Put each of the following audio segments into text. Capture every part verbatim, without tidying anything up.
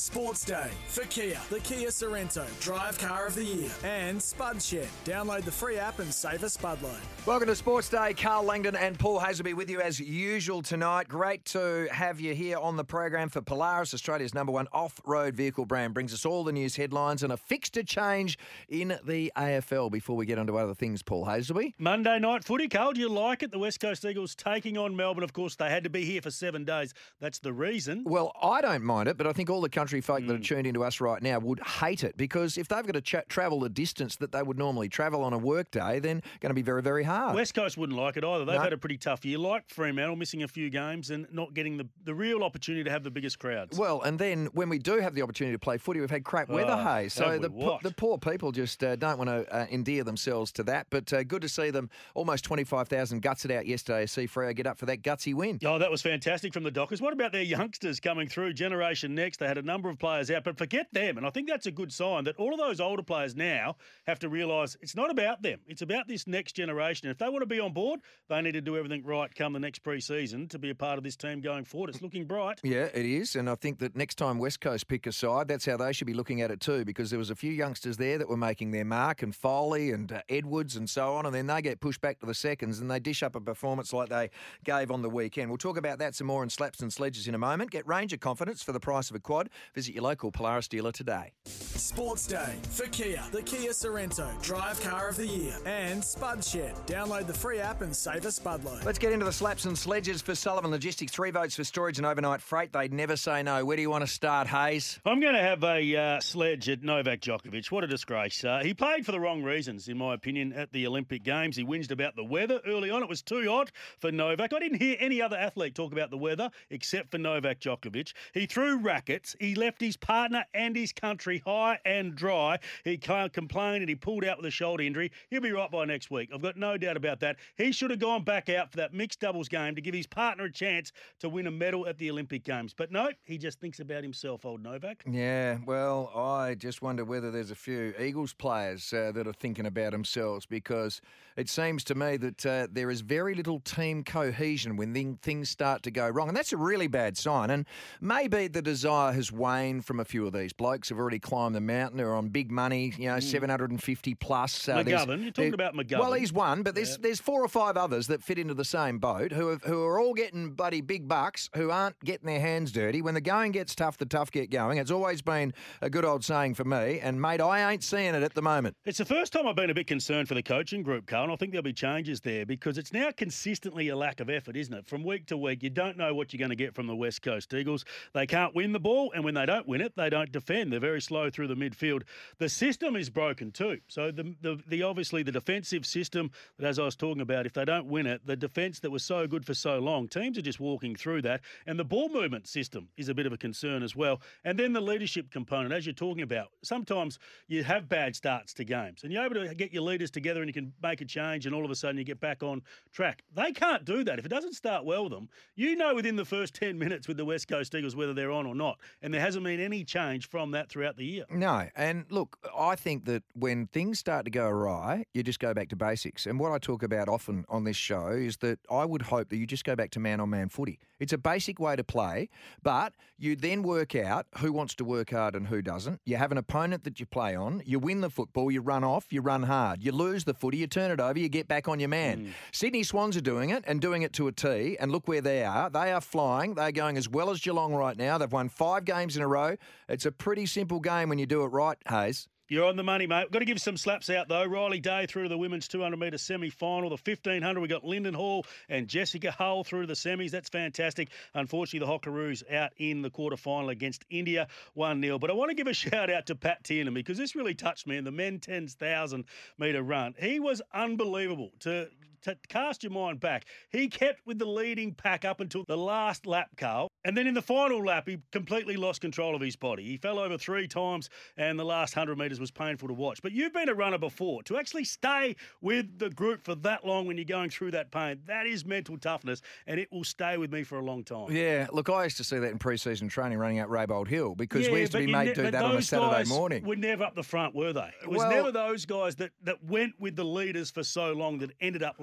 Sports Day for Kia, the Kia Sorrento, Drive Car of the Year, and Spud Shed. Download the free app and save a Spud loan. Welcome to Sports Day. Carl Langdon and Paul Hazelby with you as usual tonight. Great to have you here on the program for Polaris, Australia's number one off-road vehicle brand. Brings us all the news headlines and a fixture change in the A F L before we get on to other things, Paul Hazelby. Monday night footy, Carl, do you like it? The West Coast Eagles taking on Melbourne. Of course, they had to be here for seven days. That's the reason. Well, I don't mind it, but I think all the country folk Mm. that are tuned into us right now would hate it, because if they've got to ch- travel the distance that they would normally travel on a work day, then going to be very, very hard. West Coast wouldn't like it either. They've No. had a pretty tough year, like Fremantle, missing a few games and not getting the, the real opportunity to have the biggest crowds. Well, and then when we do have the opportunity to play footy, we've had crap weather, Oh, Hayes. So have we the, what? the poor people just uh, don't want to uh, endear themselves to that. But uh, good to see them. Almost twenty-five thousand gutted out yesterday. See Freo get up for that gutsy win. Oh, that was fantastic from the Dockers. What about their youngsters coming through, Generation Next? They had a number of players out, but forget them. And I think that's a good sign that all of those older players now have to realise it's not about them. It's about this next generation. And if they want to be on board, they need to do everything right come the next pre-season to be a part of this team going forward. It's looking bright. Yeah, it is. And I think that next time West Coast pick a side, that's how they should be looking at it too, because there was a few youngsters there that were making their mark, and Foley and uh, Edwards and so on, and then they get pushed back to the seconds and they dish up a performance like they gave on the weekend. We'll talk about that some more in Slaps and Sledges in a moment. Get Ranger confidence for the price of a quad. Visit your local Polaris dealer today. Sports Day for Kia, the Kia Sorrento, Drive Car of the Year, and Spud Shed. Download the free app and save a Spud loan. Let's get into the Slaps and Sledges for Sullivan Logistics. Three votes for storage and overnight freight. They'd never say no. Where do you want to start, Hayes? I'm going to have a uh, sledge at Novak Djokovic. What a disgrace. Uh, he played for the wrong reasons, in my opinion, at the Olympic Games. He whinged about the weather early on. It was too hot for Novak. I didn't hear any other athlete talk about the weather except for Novak Djokovic. He threw rackets. He left his partner and his country high and dry. He can't complain and he pulled out with a shoulder injury. He'll be right by next week. I've got no doubt about that. He should have gone back out for that mixed doubles game to give his partner a chance to win a medal at the Olympic Games. But no, he just thinks about himself, old Novak. Yeah, well, I just wonder whether there's a few Eagles players uh, that are thinking about themselves, because it seems to me that uh, there is very little team cohesion when th- things start to go wrong. And that's a really bad sign. And maybe the desire has waned from a few of these blokes who've already climbed the mountain. They're on big money, you know, mm. seven hundred fifty plus. Uh, McGovern, you're talking about McGovern. Well, he's one, but there's Yeah. there's four or five others that fit into the same boat who have, who are all getting bloody big bucks, who aren't getting their hands dirty. When the going gets tough, the tough get going. It's always been a good old saying for me. And, mate, I ain't seeing it at the moment. It's the first time I've been a bit concerned for the coaching group, Carl, and I think there'll be changes there, because it's now consistently a lack of effort, isn't it? From week to week, you don't know what you're going to get from the West Coast Eagles. They can't win the ball, and when they don't win it, they don't defend. They're very slow through the midfield. The system is broken too. So the the, the obviously the defensive system that, as I was talking about, if they don't win it, the defence that was so good for so long, teams are just walking through that. And the ball movement system is a bit of a concern as well. And then the leadership component, as you're talking about, sometimes you have bad starts to games and you're able to get your leaders together and you can make a change and all of a sudden you get back on track. They can't do that. If it doesn't start well with them, you know within the first ten minutes with the West Coast Eagles whether they're on or not. And there hasn't been any change from that throughout the year. No, and look, I think that when things start to go awry, you just go back to basics. And what I talk about often on this show is that I would hope that you just go back to man-on-man footy. It's a basic way to play, but you then work out who wants to work hard and who doesn't. You have an opponent that you play on. You win the football, you run off, you run hard. You lose the footy, you turn it over, you get back on your man. Mm. Sydney Swans are doing it and doing it to a T, and look where they are. They are flying. They're going as well as Geelong right now. They've won five games in a row. It's a pretty simple game when you do it right, Hayes. You're on the money, mate. We've got to give some slaps out, though. Riley Day through to the women's two hundred metre semi-final. The fifteen hundred, we got Lyndon Hall and Jessica Hull through to the semis. That's fantastic. Unfortunately, the Hockeroos out in the quarterfinal against India, one nil. But I want to give a shout-out to Pat Tiernan, because this really touched me in the men ten thousand metre run. He was unbelievable. To To cast your mind back, he kept with the leading pack up until the last lap, Carl. And then in the final lap, he completely lost control of his body. He fell over three times, and the last one hundred metres was painful to watch. But you've been a runner before. To actually stay with the group for that long when you're going through that pain, that is mental toughness, and it will stay with me for a long time. Yeah, look, I used to see that in pre-season training running out Raybold Hill, because yeah, we used to be made ne- do that on a Saturday morning. Were never up the front, were they? It was well, never those guys that, that went with the leaders for so long that ended up like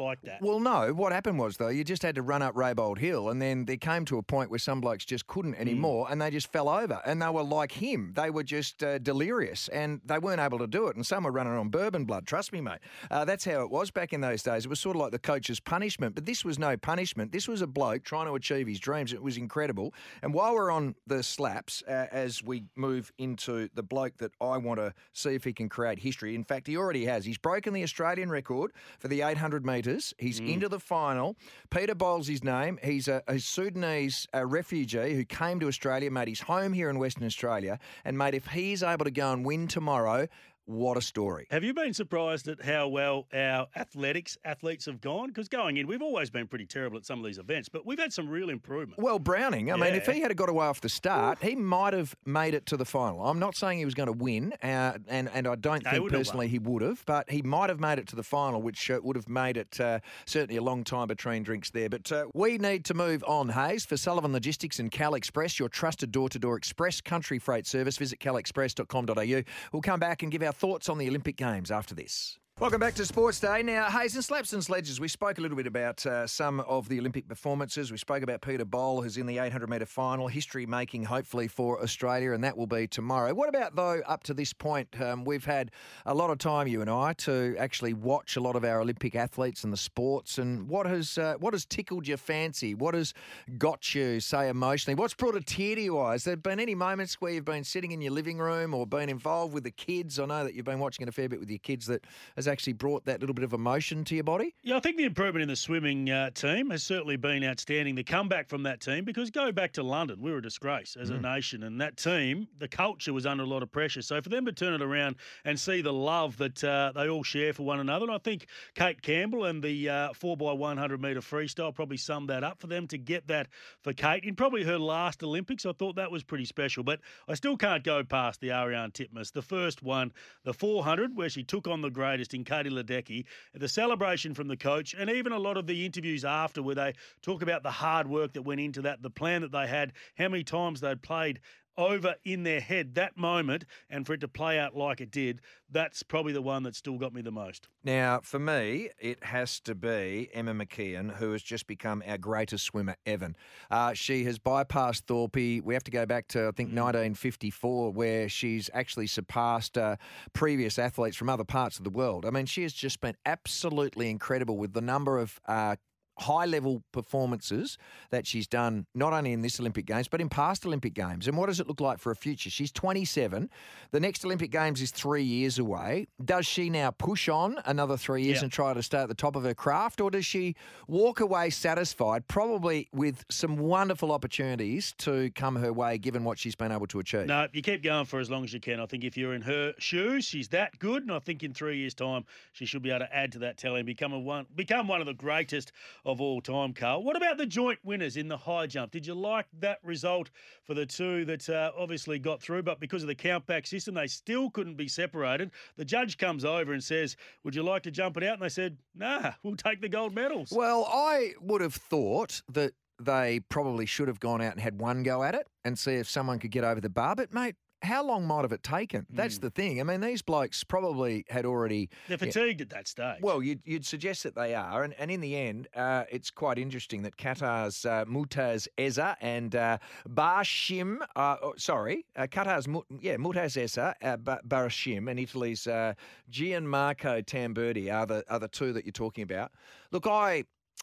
like that. Well, no. What happened was, though, you just had to run up Raybold Hill, and then there came to a point where some blokes just couldn't anymore, mm. and they just fell over. And they were like him. They were just uh, delirious, and they weren't able to do it. And some were running on bourbon blood. Trust me, mate. Uh, that's how it was back in those days. It was sort of like the coach's punishment. But this was no punishment. This was a bloke trying to achieve his dreams. It was incredible. And while we're on the slaps, uh, as we move into the bloke that I want to see if he can create history. In fact, he already has. He's broken the Australian record for the eight hundred metres. He's mm. into the final. Peter Bol's his name. He's a, a Sudanese uh, refugee who came to Australia, made his home here in Western Australia, and, mate, if he's able to go and win tomorrow, what a story. Have you been surprised at how well our athletics athletes have gone? Because going in, we've always been pretty terrible at some of these events, but we've had some real improvement. Well, Browning, I yeah. mean, if he had got away off the start, he might have made it to the final. I'm not saying he was going to win, uh, and, and I don't They think personally he would have, but he might have made it to the final, which uh, would have made it uh, certainly a long time between drinks there. But uh, we need to move on, Hayes. For Sullivan Logistics and Cal Express, your trusted door-to-door express country freight service, visit cal express dot com dot a u. We'll come back and give our thoughts on the Olympic Games after this. Welcome back to Sports Day. Now, Hayes and Slaps and Sledges, we spoke a little bit about uh, some of the Olympic performances. We spoke about Peter Bol, who's in the eight hundred metre final, history-making, hopefully, for Australia, and that will be tomorrow. What about, though, up to this point? Um, we've had a lot of time, you and I, to actually watch a lot of our Olympic athletes and the sports, and what has uh, what has tickled your fancy? What has got you, say, emotionally? What's brought a tear to your eyes? Have there been any moments where you've been sitting in your living room or been involved with the kids? I know that you've been watching it a fair bit with your kids that has actually brought that little bit of emotion to your body? Yeah, I think the improvement in the swimming uh, team has certainly been outstanding. The comeback from that team, because go back to London, we were a disgrace as mm. a nation, and that team, the culture was under a lot of pressure. So for them to turn it around and see the love that uh, they all share for one another, and I think Kate Campbell and the uh, four by one hundred metre freestyle probably summed that up for them to get that for Kate. In probably her last Olympics, I thought that was pretty special. But I still can't go past the Ariarne Titmus. The first one, the four hundred, where she took on the greatest in Katie Ledecky, the celebration from the coach, and even a lot of the interviews after where they talk about the hard work that went into that, the plan that they had, how many times they'd played over in their head that moment, and for it to play out like it did, that's probably the one that still got me the most. Now, for me, it has to be Emma McKeon, who has just become our greatest swimmer ever. Uh, she has bypassed Thorpe. We have to go back to, I think, nineteen fifty-four, where she's actually surpassed uh, previous athletes from other parts of the world. I mean, she has just been absolutely incredible with the number of uh, high-level performances that she's done, not only in this Olympic Games, but in past Olympic Games. And what does it look like for a future? She's twenty-seven. The next Olympic Games is three years away. Does she now push on another three years yeah. and try to stay at the top of her craft, or does she walk away satisfied, probably with some wonderful opportunities to come her way, given what she's been able to achieve? No, you keep going for as long as you can. I think if you're in her shoes, she's that good, and I think in three years' time, she should be able to add to that tally and become, a one, become one of the greatest of all time, Carl. What about the joint winners in the high jump? Did you like that result for the two that uh, obviously got through, but because of the count-back system, they still couldn't be separated? The judge comes over and says, would you like to jump it out? And they said, nah, we'll take the gold medals. Well, I would have thought that they probably should have gone out and had one go at it and see if someone could get over the bar. But, mate, how long might have it taken? That's mm. the thing. I mean, these blokes probably had already... They're fatigued yeah, at that stage. Well, you'd, you'd suggest that they are. And, and in the end, uh, it's quite interesting that Qatar's uh, Mutaz Eza and uh, Barshim... Uh, oh, sorry, uh, Qatar's yeah, Mutaz Eza, uh, Barshim, and Italy's uh, Gianmarco Tamburdi are the, are the two that you're talking about. Look, I...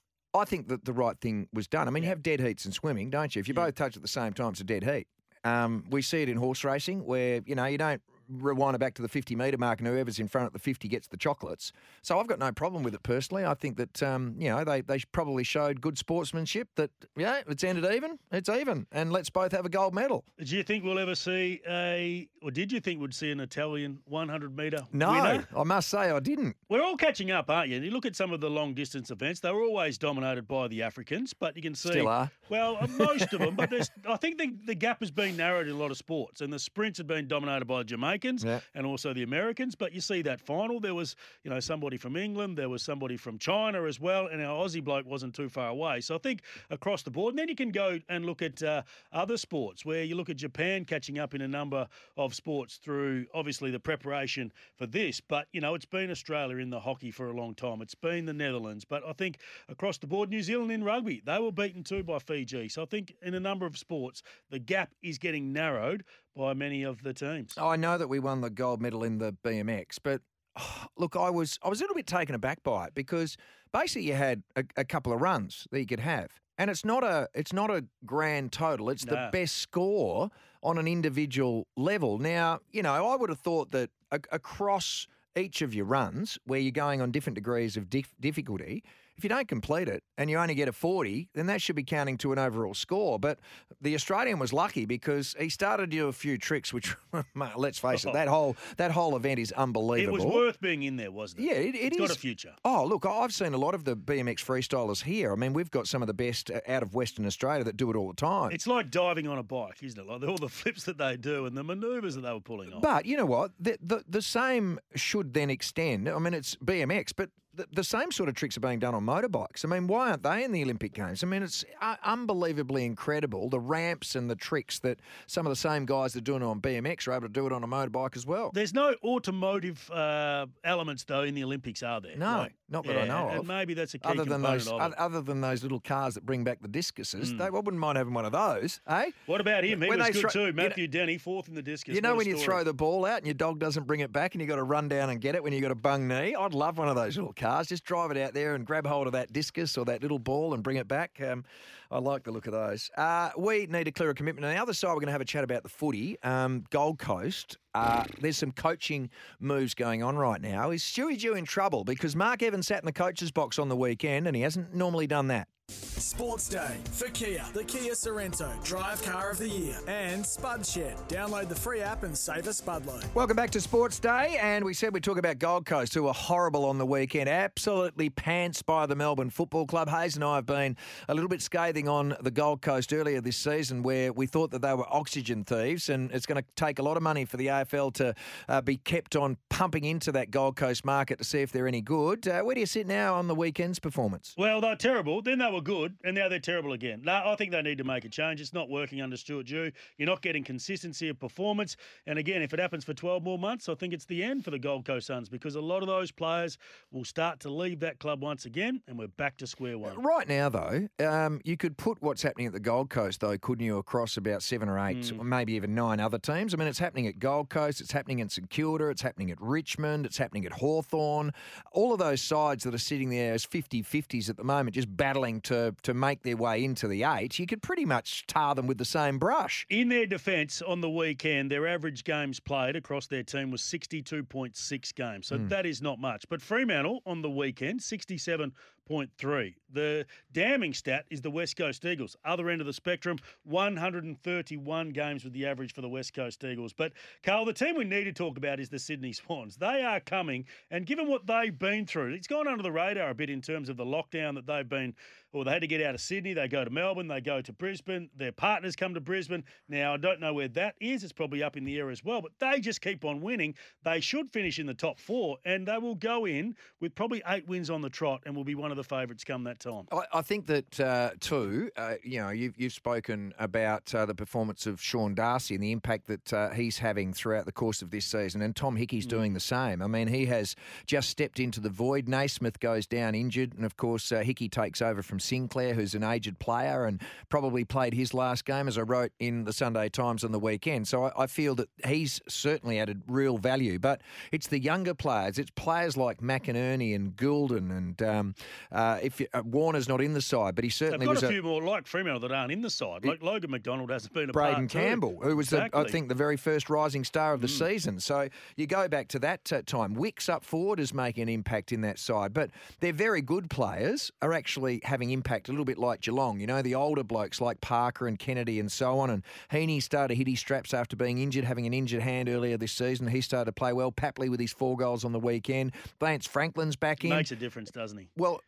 I think that the right thing was done. I mean, yeah. you have dead heats in swimming, don't you? If you yeah. both touch at the same time, it's a dead heat. Um, we see it in horse racing where, you know, you don't rewind it back to the fifty metre mark and whoever's in front at the fifty gets the chocolates. So I've got no problem with it personally. I think that, um, you know, they, they probably showed good sportsmanship that, yeah, it's ended even, it's even, and let's both have a gold medal. Do you think we'll ever see a, or did you think we'd see an Italian one hundred metre no, winner? I must say I didn't. We're all catching up, aren't you? And you look at some of the long distance events, they were always dominated by the Africans, but you can see... Still are. Well, most of them, but there's, I think the, the gap has been narrowed in a lot of sports, and the sprints have been dominated by the Jamaicans. Jamaicans Yeah. and also the Americans. But you see that final, there was, you know, somebody from England, there was somebody from China as well, and our Aussie bloke wasn't too far away. So I think across the board, and then you can go and look at uh, other sports where you look at Japan catching up in a number of sports through obviously the preparation for this. But, you know, it's been Australia in the hockey for a long time. It's been the Netherlands. But I think across the board, New Zealand in rugby, they were beaten too by Fiji. So I think in a number of sports, the gap is getting narrowed by many of the teams. I know that we won the gold medal in the B M X, but oh, look, I was I was a little bit taken aback by it because basically you had a, a couple of runs that you could have, and it's not a it's not a grand total. It's the No. best score on an individual level. Now, you know, I would have thought that a, across each of your runs, where you're going on different degrees of dif- difficulty, if you don't complete it and you only get a forty, then that should be counting to an overall score. But the Australian was lucky because he started to do a few tricks, which, mate, let's face it, that whole that whole event is It unbelievable. was worth being in there, wasn't it? Yeah, it, it it's is. got a future. Oh, look, I've seen a lot of the B M X freestylers here. I mean, we've got some of the best uh, out of Western Australia that do it all the time. It's like diving on a bike, isn't it? Like all the flips that they do and the manoeuvres that they were pulling off. But you know what? The, the the same should then extend. I mean, it's B M X, but the, the same sort of tricks are being done on motorbikes. I mean, why aren't they in the Olympic Games? I mean, it's uh, unbelievably incredible, the ramps and the tricks that some of the same guys that are doing it on B M X are able to do it on a motorbike as well. There's no automotive uh, elements, though, in the Olympics, are there? No, Like, not that I yeah, know and of. maybe that's a key Other than component those, of oth- it. other than those little cars that bring back the discuses, they, I wouldn't mind having one of those, eh? What about him? He When was they good throw- too. you know- Matthew Denny, fourth in the discus. You know What a when you story. throw the ball out and your dog doesn't bring it back and you got to run down and get it when you got a bung knee? I'd love one of those little cars. Just drive it out there and grab hold of that discus or that little ball and bring it back. Um, I like the look of those. Uh, we need to clear a commitment. On the other side, we're going to have a chat about the footy. Um, Gold Coast. Uh, there's some coaching moves going on right now. Is Stewie Dew in trouble? Because Mark Evans sat in the coach's box on the weekend and he hasn't normally done that. Sports Day for Kia, the Kia Sorrento, Drive Car of the Year, and Spud Shed. Download the free app and save a spud load. Welcome back to Sports Day, and we said we'd talk about Gold Coast, who were horrible on the weekend, absolutely pantsed by the Melbourne Football Club. Hayes and I have been a little bit scathing on the Gold Coast earlier this season, where we thought that they were oxygen thieves, and it's going to take a lot of money for the A F L to uh, be kept on pumping into that Gold Coast market to see if they're any good. Uh, where do you sit now on the weekend's performance? Well, they're terrible. Then they were good, and now they're terrible again. No, I think they need to make a change. It's not working under Stuart Dew. You're not getting consistency of performance. And again, if it happens for twelve more months, I think it's the end for the Gold Coast Suns, because a lot of those players will start to leave that club once again, and we're back to square one. Right now, though, um, you could put what's happening at the Gold Coast, though, couldn't you, across about seven or eight, Mm. or maybe even nine other teams? I mean, it's happening at Gold Coast, it's happening in St Kilda, it's happening at Richmond, it's happening at Hawthorn. All of those sides that are sitting there as fifty-fifties at the moment, just battling to, to make their way into the eight, you could pretty much tar them with the same brush. In their defence, on the weekend, their average games played across their team was sixty-two point six games. So that is not much. But Fremantle on the weekend, sixty-seven point three. The damning stat is the West Coast Eagles. Other end of the spectrum, one hundred thirty-one games with the average for the West Coast Eagles. But, Carl, the team we need to talk about is the Sydney Swans. They are coming, and given what they've been through, it's gone under the radar a bit in terms of the lockdown that they've been, or they had to get out of Sydney, they go to Melbourne, they go to Brisbane, their partners come to Brisbane. Now, I don't know where that is. It's probably up in the air as well, but they just keep on winning. They should finish in the top four, and they will go in with probably eight wins on the trot and will be one of the favourites come that time. I, I think that, uh, too, uh, you know, you've, you've spoken about uh, the performance of Sean Darcy and the impact that uh, he's having throughout the course of this season, and Tom Hickey's mm. doing the same. I mean, he has just stepped into the void. Naismith goes down injured, and, of course, uh, Hickey takes over from Sinclair, who's an aged player and probably played his last game, as I wrote in the Sunday Times on the weekend. So I, I feel that he's certainly added real value, but it's the younger players. It's players like McInerney and Goulden, and um, uh, if you, uh, Warner's not in the side, but he certainly They've got was a few more like Fremantle that aren't in the side. Like Logan McDonald hasn't been a Braden part too. Campbell, who was, exactly. the, I think, the very first rising star of the Mm. season. So you go back to that uh, time. Wicks up forward is making an impact in that side, but their very good players are actually having impact a little bit like Geelong. You know, the older blokes like Parker and Kennedy and so on, and Heaney started to hit his straps after being injured, having an injured hand earlier this season. He started to play well. Papley with his four goals on the weekend. Lance Franklin's back in. Makes a difference, doesn't he? Well,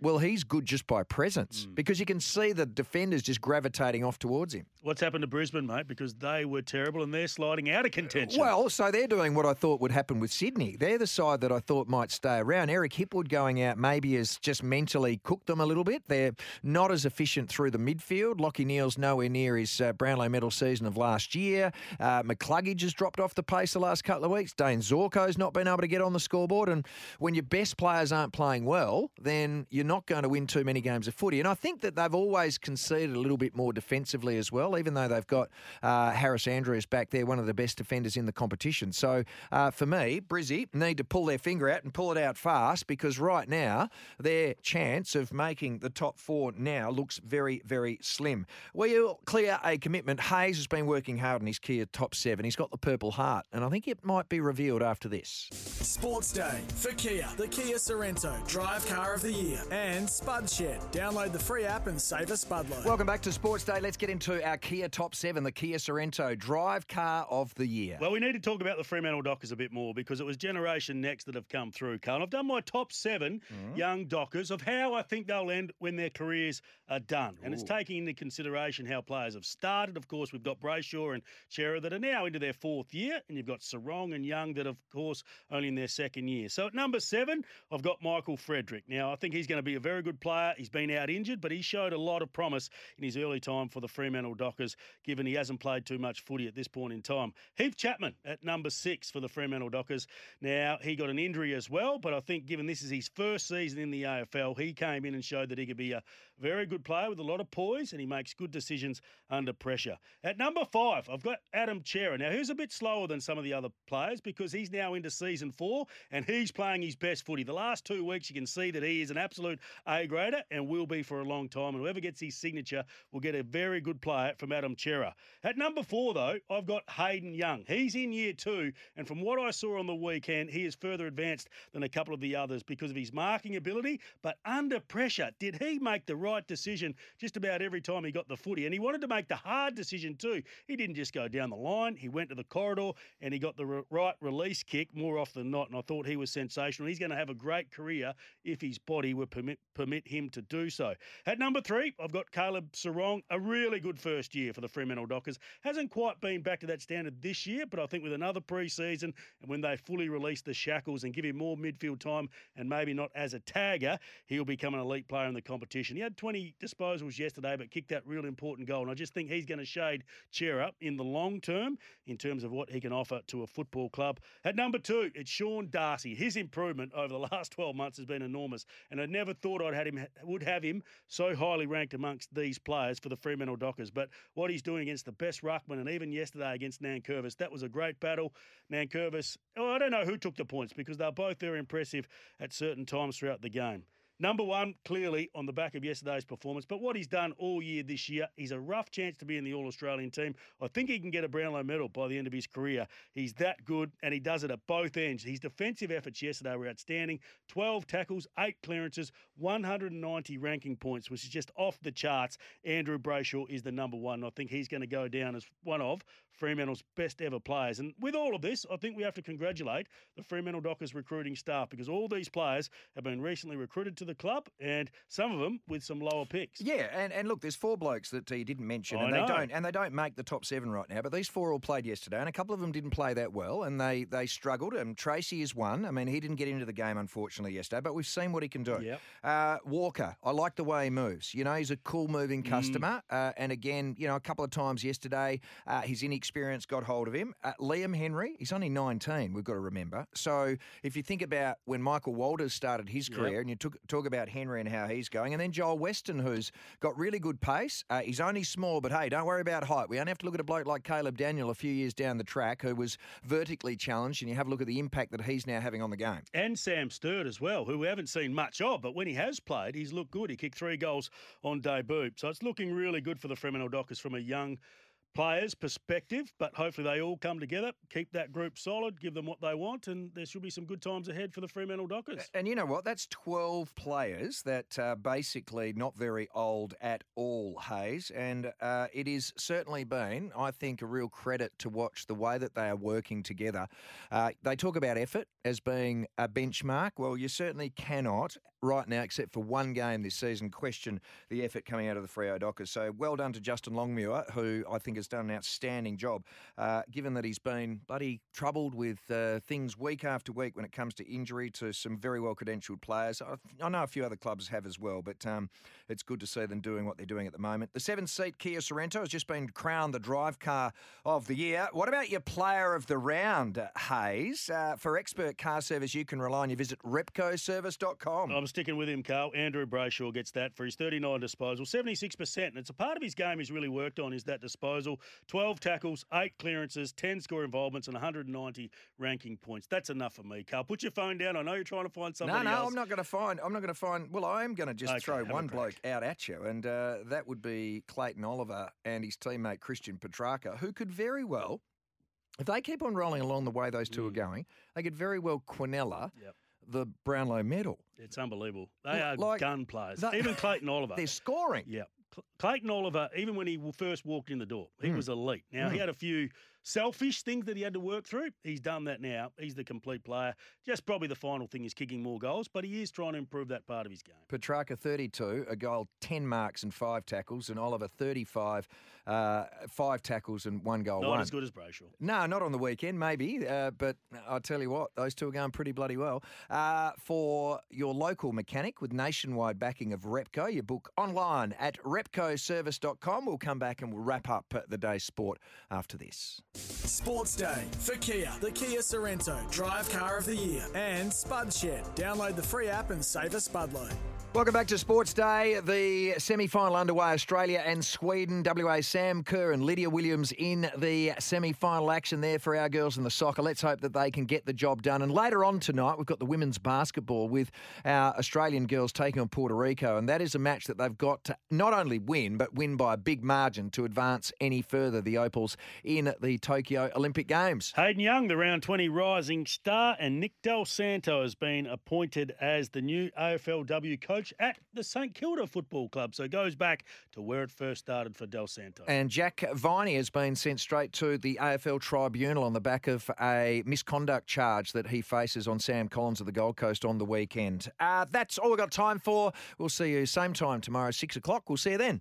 well, he's good just by presence Mm. because you can see the defenders just gravitating off towards him. What's happened to Brisbane, mate? Because they were terrible and they're sliding out of contention. Well, so they're doing what I thought would happen with Sydney. They're the side that I thought might stay around. Eric Hipwood going out maybe has just mentally cooked them a little bit. They're not as efficient through the midfield. Lockie Neal's nowhere near his uh, Brownlow medal season of last year. Uh, McCluggage has dropped off the pace the last couple of weeks. Dane Zorko's not been able to get on the scoreboard. And when your best players aren't playing well, then you're not going to win too many games of footy. And I think that they've always conceded a little bit more defensively as well, even though they've got uh, Harris Andrews back there, one of the best defenders in the competition. So uh, for me, Brizzy need to pull their finger out and pull it out fast because right now their chance of making the top four now looks very, very slim. We'll clear a commitment. Hayes has been working hard on his Kia top seven. He's got the Purple Heart, and I think it might be revealed after this. Sports Day for Kia, the Kia Sorrento, Drive Car of the Year, and Spud Shed. Download the free app and save a Spud load. Welcome back to Sports Day. Let's get into our Kia top seven, the Kia Sorrento, Drive Car of the Year. Well, we need to talk about the Fremantle Dockers a bit more because it was Generation Next that have come through, Carl. I've done my top seven mm-hmm. young Dockers of how I think they'll end when their careers are done. And Ooh. It's taking into consideration how players have started. Of course, we've got Brayshaw and Chera that are now into their fourth year, and you've got Sarong and Young that, of course, only in their second year. So at number seven, I've got Michael Frederick. Now, I think he's going to be a very good player. He's been out injured, but he showed a lot of promise in his early time for the Fremantle Dockers, given he hasn't played too much footy at this point in time. Heath Chapman at number six for the Fremantle Dockers. Now, he got an injury as well, but I think given this is his first season in the A F L, he came in and showed that he could be a very good player with a lot of poise, and he makes good decisions under pressure. At number five, I've got Adam Chera. Now, he's a bit slower than some of the other players because he's now into season four, and he's playing his best footy. The last two weeks, you can see that he is an absolute A-grader and will be for a long time, and whoever gets his signature will get a very good player from Adam Chera. At number four, though, I've got Hayden Young. He's in year two, and from what I saw on the weekend, he is further advanced than a couple of the others because of his marking ability, but under pressure, did he make the right decision just about every time he got the footy? And he wanted to make the hard decision too. He didn't just go down the line. He went to the corridor and he got the re- right release kick more often than not, and I thought he was sensational. He's going to have a great career if his body would permit, permit him to do so. At number three, I've got Caleb Sarong, a really good first year for the Fremantle Dockers. Hasn't quite been back to that standard this year, but I think with another pre-season and when they fully release the shackles and give him more midfield time and maybe not as a tagger, he'll become an elite player in the competition. He had twenty disposals yesterday, but kicked that real important goal, and I just think he's going to shade Chera in the long term in terms of what he can offer to a football club. At number two, it's Sean Darcy. His improvement over the last twelve months has been enormous, and I never thought I'd had him would have him so highly ranked amongst these players for the Fremantle Dockers. But what he's doing against the best ruckman, and even yesterday against Nankervis, that was a great battle. Nankervis, oh, I don't know who took the points because they're both very impressive at certain times throughout the game. Number one, clearly, on the back of yesterday's performance, but what he's done all year this year, he's a rough chance to be in the All-Australian team. I think he can get a Brownlow medal by the end of his career. He's that good, and he does it at both ends. His defensive efforts yesterday were outstanding. twelve tackles, eight clearances, one hundred ninety ranking points, which is just off the charts. Andrew Brayshaw is the number one. I think he's going to go down as one of Fremantle's best ever players. And with all of this, I think we have to congratulate the Fremantle Dockers recruiting staff because all these players have been recently recruited to the club, and some of them with some lower picks. Yeah, and, and look, there's four blokes that uh, you didn't mention, I and know. they don't and they don't make the top seven right now. But these four all played yesterday, and a couple of them didn't play that well, and they they struggled. And Tracy is one. I mean, he didn't get into the game unfortunately yesterday, but we've seen what he can do. Yep. Uh, Walker, I like the way he moves. You know, he's a cool moving customer, mm. uh, and again, you know, a couple of times yesterday, uh, his inexperience got hold of him. Uh, Liam Henry, he's only nineteen. We've got to remember. So if you think about when Michael Walters started his career, yep. and you took, talk about Henry and how he's going, and then Joel Weston, who's got really good pace. Uh, he's only small, but hey, don't worry about height. We only have to look at a bloke like Caleb Daniel a few years down the track who was vertically challenged, and you have a look at the impact that he's now having on the game. And Sam Sturt as well, who we haven't seen much of, but when he has played, he's looked good. He kicked three goals on debut. So it's looking really good for the Fremantle Dockers from a young players' perspective, but hopefully they all come together, keep that group solid, give them what they want, and there should be some good times ahead for the Fremantle Dockers. And you know what? That's twelve players that are basically not very old at all, Hayes, and uh, it is certainly been, I think, a real credit to watch the way that they are working together. Uh, they talk about effort as being a benchmark. Well, you certainly cannot right now, except for one game this season, question the effort coming out of the Freo Dockers. So well done to Justin Longmuir, who I think has done an outstanding job, uh, given that he's been bloody troubled with uh, things week after week when it comes to injury to some very well-credentialed players. I, I know a few other clubs have as well, but um, it's good to see them doing what they're doing at the moment. The seven-seat Kia Sorrento has just been crowned the drive car of the year. What about your player of the round, Hayes? Uh, for expert car service you can rely on, you visit repco service dot com. I'm sticking with him, Carl. Andrew Brayshaw gets that for his thirty-nine disposal, seventy-six percent. And it's a part of his game he's really worked on is that disposal. twelve tackles, eight clearances, ten score involvements and one hundred ninety ranking points. That's enough for me, Carl. Put your phone down. I know you're trying to find somebody No, no, else. I'm not going to find. I'm not going to find. Well, I am going to just Okay, throw have a one crack. bloke out at you, and uh, that would be Clayton Oliver and his teammate Christian Petrarca, who could very well, if they keep on rolling along the way those two Mm. are going, they could very well Quinella Yep. the Brownlow medal. It's unbelievable. They L- are like, gun players. they- Even Clayton Oliver. They're scoring. Yeah. Cl- Clayton Oliver, even when he w- first walked in the door, he Mm. was elite. Now, he Mm. had a few selfish things that he had to work through. He's done that now. He's the complete player. Just probably the final thing is kicking more goals, but he is trying to improve that part of his game. Petrarca thirty-two, a goal, ten marks and five tackles, and Oliver thirty-five, uh, five tackles and one goal. Not one. as good as Brayshaw. No, not on the weekend, maybe. Uh, but I'll tell you what, those two are going pretty bloody well. Uh, for your local mechanic with nationwide backing of Repco, you book online at repco service dot com. We'll come back and we'll wrap up the day's sport after this. Sports Day for Kia, the Kia Sorrento, drive car of the year, and Spud Shed. Download the free app and save a spud load. Welcome back to Sports Day. The semi-final underway, Australia and Sweden. W A Sam Kerr and Lydia Williams in the semi-final action there for our girls in the soccer. Let's hope that they can get the job done. And later on tonight, we've got the women's basketball with our Australian girls taking on Puerto Rico. And that is a match that they've got to not only win, but win by a big margin to advance any further, the Opals, in the Tokyo Olympic Games. Hayden Young, the round twenty rising star, and Nick Del Santo has been appointed as the new A F L W coach at the St Kilda Football Club. So it goes back to where it first started for Del Santo. And Jack Viney has been sent straight to the A F L Tribunal on the back of a misconduct charge that he faces on Sam Collins of the Gold Coast on the weekend. Uh, that's all we've got time for. We'll see you same time tomorrow, six o'clock. We'll see you then.